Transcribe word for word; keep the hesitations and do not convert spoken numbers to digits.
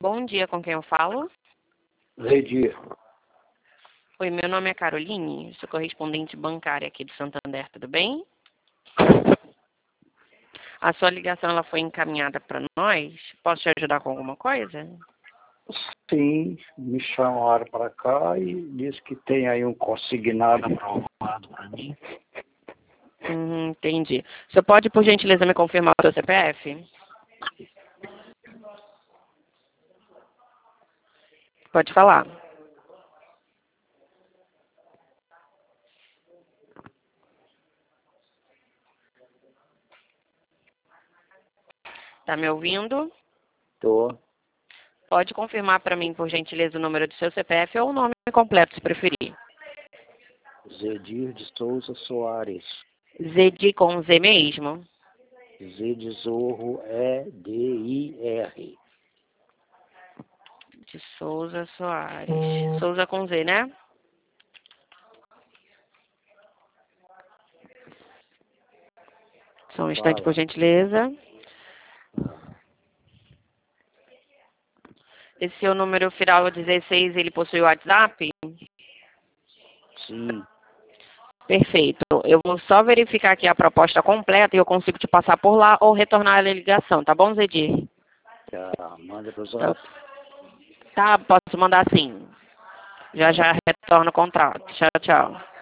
Bom dia, com quem eu falo? Zedir. Oi, meu nome é Caroline, sou correspondente bancária aqui do Santander, tudo bem? A sua ligação ela foi encaminhada para nós. Posso te ajudar com alguma coisa? Sim, me chamaram para cá e disse que tem aí um consignado aprovado para mim. Hum, entendi. Você pode, por gentileza, me confirmar o seu C P F? Pode falar. Tá me ouvindo? Tô. Pode confirmar para mim, por gentileza, o número do seu C P F ou o nome completo, se preferir. Zedir de Souza Soares. Zedi com Z mesmo? Z de Zorro, E D I R. De Souza Soares. Souza com Z, né? Só um instante, por Fala. gentileza. Esse seu número final dezesseis, ele possui o WhatsApp? Sim. Perfeito. Eu vou só verificar aqui a proposta completa e eu consigo te passar por lá ou retornar a ligação, tá bom, Zedir? Tá, manda pro Então, zap. tá, posso mandar sim. Já já retorno o contrato. Tchau, tchau.